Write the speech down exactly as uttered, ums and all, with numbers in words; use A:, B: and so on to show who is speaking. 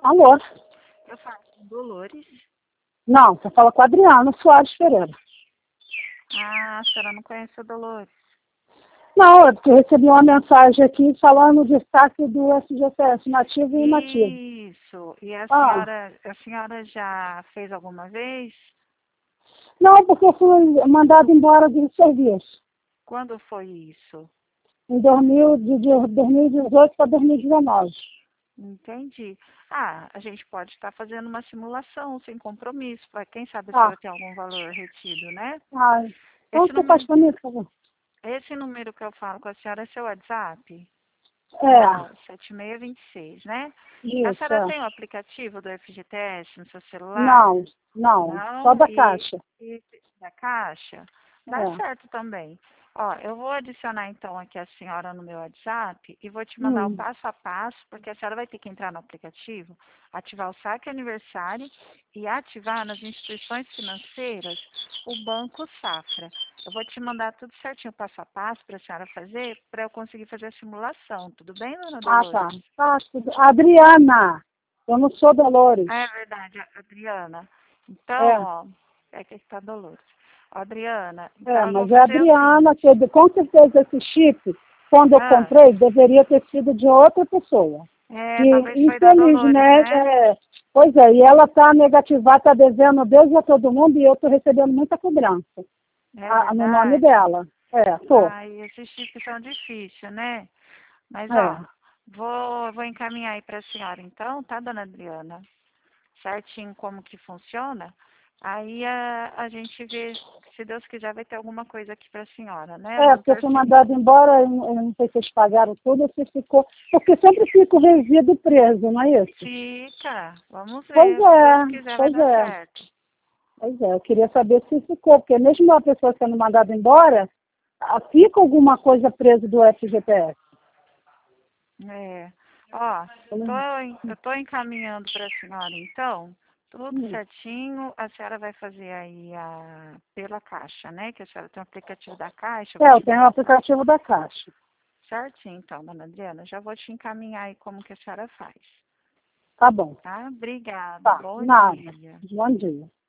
A: Alô?
B: Eu falo com Dolores.
A: Não, você fala com a Adriana Soares Pereira.
B: Ah, a senhora não conhece a Dolores?
A: Não, é porque eu recebi uma mensagem aqui falando de destaque do S G P S, nativo e inativo.
B: Isso. E a
A: Ah,
B: senhora, a senhora já fez alguma vez?
A: não, porque eu fui mandado embora do serviço.
B: Quando foi isso?
A: Em dois mil, de, de dois mil e dezoito para dois mil e dezenove.
B: Entendi. Ah, a gente pode estar fazendo uma simulação sem compromisso, para quem sabe a
A: Ah,
B: senhora tem algum valor retido, né?
A: ah, então
B: Esse
A: você faz
B: número,
A: para mim, por favor?
B: esse número que eu falo com a senhora é seu WhatsApp?
A: É,
B: É, sete seis dois seis, né? A
A: isso,
B: senhora
A: é.
B: tem o aplicativo do F G T S no seu celular?
A: Não, não, só
B: Não,
A: da
B: e,
A: Caixa.
B: e da caixa? Dá
A: É.
B: certo também. Ó, eu vou adicionar então aqui a senhora no meu WhatsApp e vou te mandar o
A: Hum.
B: passo a passo, porque a senhora vai ter que entrar no aplicativo, ativar o saque aniversário e ativar nas instituições financeiras o Banco Safra. Eu vou te mandar tudo certinho, passo a passo, para a senhora fazer, para eu conseguir fazer a simulação. Tudo bem, dona
A: Ah, tá.
B: Dolores?
A: Ah, tudo. Adriana, eu não sou Dolores.
B: Ah, é verdade, a- Adriana. Então,
A: É.
B: ó, é que está Dolores. Ó, Adriana,
A: É,
B: então eu vou
A: mas é a
B: fazer o
A: Adriana,
B: seguinte.
A: que de- com certeza esse chip, quando eu
B: Ah,
A: comprei, deveria ter sido de outra pessoa.
B: é,
A: Que,
B: talvez foi da Dolores,
A: infelizmente,
B: né?
A: é, pois é, e ela está negativada, está devendo Deus a todo mundo e eu estou recebendo muita cobrança
B: É
A: a- no nome
B: verdade.
A: dela. É, tô.
B: Ai, esses chips são difíceis, né? Mas, ó,
A: É.
B: vou, vou encaminhar aí para a senhora, então, tá, dona Adriana? Certinho como que funciona. Aí a, a gente vê, se Deus quiser, vai ter alguma coisa aqui para a senhora, né?
A: É,
B: Vamos
A: porque eu fui
B: torcer.
A: mandada embora, eu não eu não sei se vocês pagaram tudo, ou se ficou. Porque sempre fica o resíduo preso, não é isso?
B: Fica. Vamos
A: Pois
B: ver. Se Deus
A: é,
B: quiser, vai
A: pois
B: dar
A: é.
B: certo.
A: Pois é, eu queria saber se ficou, porque mesmo a pessoa sendo mandada embora, ah, fica alguma coisa presa do F G P S.
B: É. Ó, tô,
A: Hum,
B: en- eu tô encaminhando para a senhora, então, tudo
A: hum.
B: certinho. A senhora vai fazer aí a, pela Caixa, né? Que a senhora tem o aplicativo da Caixa, eu vou
A: É, eu
B: te
A: tenho o
B: mandar o passo
A: aplicativo da Caixa.
B: certinho, então, dona Adriana. Já vou te encaminhar aí como que a senhora faz,
A: Tá bom.
B: tá? Obrigada.
A: Tá,
B: Bom
A: nada.
B: dia.
A: Bom dia.